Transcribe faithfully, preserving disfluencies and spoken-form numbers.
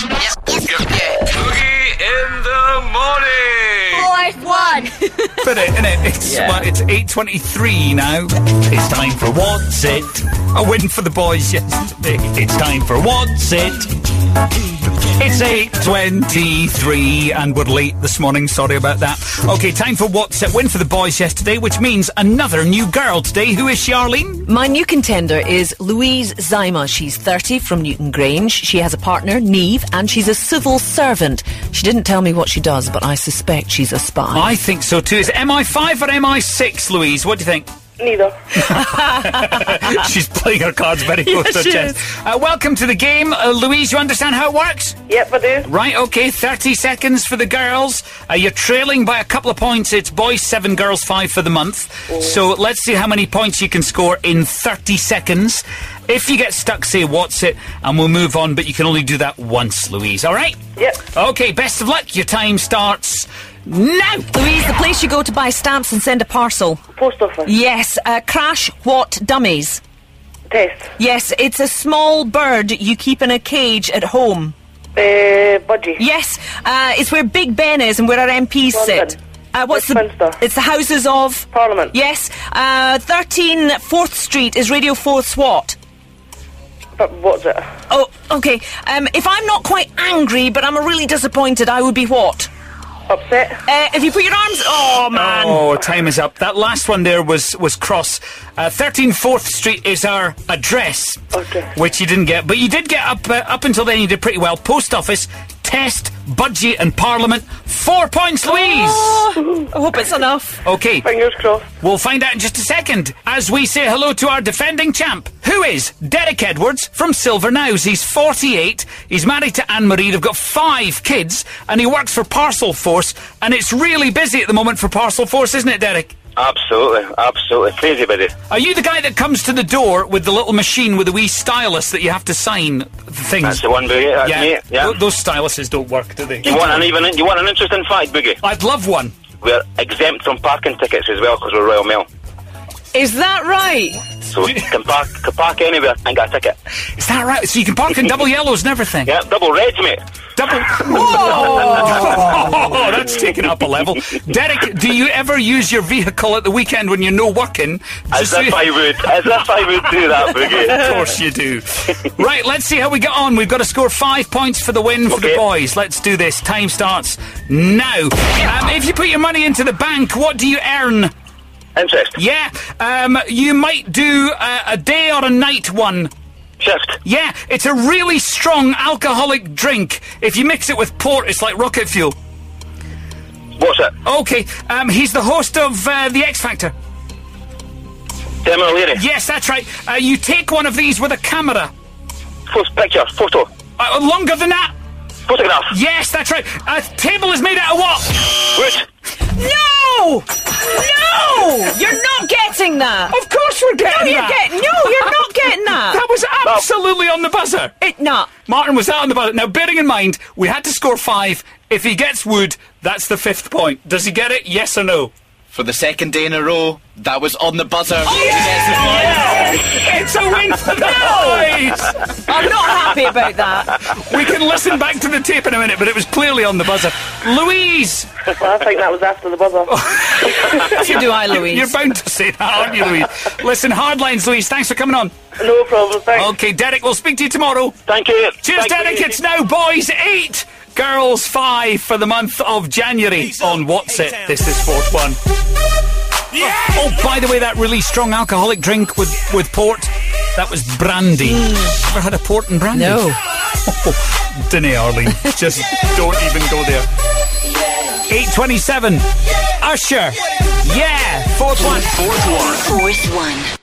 Boogie in the morning. Fourth one. But it, innit? It's, Yeah. well, it's eight twenty-three now. It's time for What's It? A win for the boys yesterday. It's time for What's It? It's eight twenty-three and we're late this morning. Sorry about that. Okay, time for What's It? Win for the boys yesterday, which means another new girl today. Who is she, Arlene? My new contender is Louise Zyma. She's thirty, from Newton Grange. She has a partner, Neve, and she's a civil servant. She didn't tell me what she does, but I suspect she's a spy. I think so too. Is it M I five or M I six, Louise? What do you think? Neither. She's playing her cards very close Yes, to her she chest. is. Uh, welcome to the game. Uh, Louise, you understand how it works? Yep, I do. Right, okay, thirty seconds for the girls. Uh, you're trailing by a couple of points. It's boys seven, girls five for the month. So let's see how many points you can score in thirty seconds. If you get stuck, say what's it, and we'll move on, but you can only do that once, Louise, all right? Yep. Okay, best of luck. Your time starts now. Louise, the place you go to buy stamps and send a parcel. Post office. Yes, uh, Crash What Dummies. Test. Yes, it's a small bird you keep in a cage at home. Uh, budgie. Yes, uh, it's where Big Ben is and where our M Ps sit. London. Uh, what's the? Westminster. It's the Houses of Parliament. Yes, uh, thirteen Fourth Street is Radio Fourth's what? But what's it? Oh, okay. Um, if I'm not quite angry, but I'm really disappointed, I would be what? Upset. Uh, if you put your arms... Oh, man. Oh, time is up. That last one there was was cross. Uh, thirteen Fourth Street is our address, Okay. which you didn't get, but you did get up uh, up until then. You did pretty well. Post office, test, budgie, and Parliament. Four points, Louise. Oh, I hope it's enough. Okay, Fingers crossed. we'll find out in just a second as we say hello to our defending champ, who is Derek Edwards from Silver Nows. He's forty-eight. He's married to Anne Marie. They've got five kids, and he works for Parcel Force. And it's really busy at the moment for Parcel Force, isn't it, Derek? Absolutely, absolutely. Crazy busy. Are you the guy that comes to the door with the little machine with the wee stylus that you have to sign the things? That's the one, Boogie. That's yeah. me. Yeah. Th- those styluses don't work, do they? You want an even? You want an interesting fact, Boogie? I'd love one. We're exempt from parking tickets as well because we're Royal Mail. Is that right? So you can park, can park anywhere and get a ticket. Is that right? So you can park in double yellows and everything? Yeah, double reds, mate. Double... Oh, that's taken up a level. Derek, do you ever use your vehicle at the weekend when you're no working? As Just if so- I would, as if I would do that, Boogie. Of course you do. Right, let's see how we get on. We've got to score five points for the win for the Okay. boys. Let's do this. Time starts now. Um, if you put your money into the bank, what do you earn? Interest. Yeah, um, you might do a, a day or a night one. Shift. Yeah, it's a really strong alcoholic drink. If you mix it with port, it's like rocket fuel. What's it? Okay, um, he's the host of uh, The X Factor. Demi O'Leary. Yes, that's right. Uh, you take one of these with a camera. First picture. Photo. Uh, longer than that. Photograph. Yes, that's right. A table is made out of what? Wood. No! No! You're not getting that! Of course we're getting No, you're that. getting... No, you're not getting that! That was absolutely on the buzzer. It not. Martin was that on the buzzer. Now, bearing in mind, we had to score five. If he gets wood, that's the fifth point. Does he get it? Yes or no? For the second day in a row, that was on the buzzer. It's a win for the boys! I'm not happy about that. We can listen back to the tape in a minute, but it was clearly on the buzzer. Louise! Well, I think that was after the buzzer. So do I, Louise. You're bound to say that, aren't you, Louise? Listen, hard lines, Louise. Thanks for coming on. No problem, thanks. Okay, Derek, we'll speak to you tomorrow. Thank you. Cheers, Thank Derek. you. It's now boys eight, girls five for the month of January on What's It. This is fourth one. Yeah. Oh, by the way, that really strong alcoholic drink with, with port, that was brandy. Mm. Ever had a port and brandy? No. Oh, Dinny, Arlene. Just don't even go there. eight twenty-seven. Usher. Yeah. Fourth one. Fourth one. Fourth one.